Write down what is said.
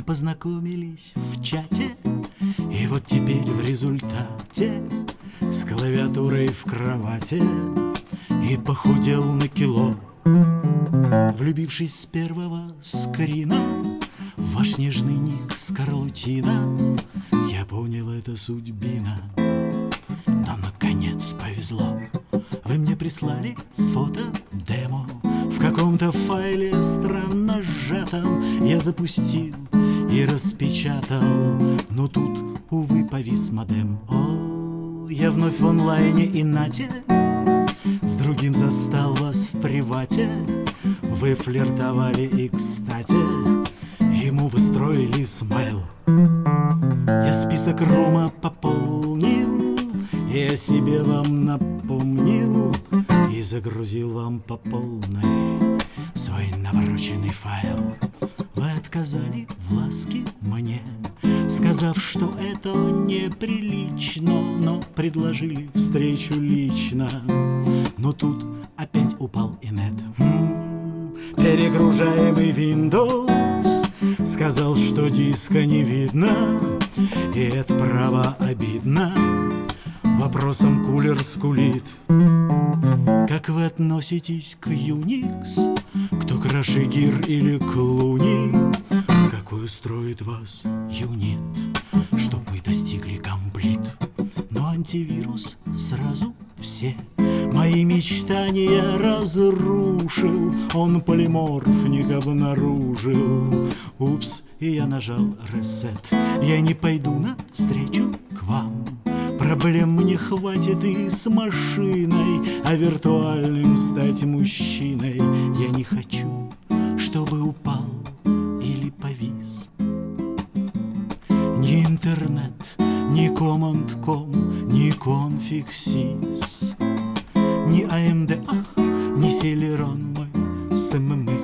познакомились в чате, и вот теперь в результате с клавиатурой в кровати и похудел на кило. Влюбившись с первого скрина в ваш нежный ник Скарлутина, я понял, это судьбина. Но наконец повезло. Вы мне прислали фото-демо в каком-то файле странно сжатом. Я запустил и распечатал, но тут, увы, повис модем. О, я вновь в онлайне и нате, с другим застал вас в привате. Вы флиртовали и, кстати, ему вы строили смайл. Я список рума пополнил, и о себе вам напомнил, и загрузил вам по полной свой навороченный файл. Вы отказали в ласке мне, сказав, что это неприлично, но предложили встречу лично. Но тут опять упал инет. Перегружаемый Windows сказал, что диска не видно, и это право обидно. Вопросом кулер скулит. Как вы относитесь к Unix? Кто краше Гир или Клуни? Какой устроит вас юнит, чтоб мы достигли комплит? Но антивирус сразу все мои мечтания разрушил. Он полиморфник обнаружил. Упс, и я нажал ресет. Я не пойду навстречу к вам. Проблем мне хватит и с машиной, а виртуальным стать мужчиной я не хочу, чтобы упал или повис. Ни интернет, ни Command.com, ни конфиг.sys, ни AMD, ни Celeron мой СММ.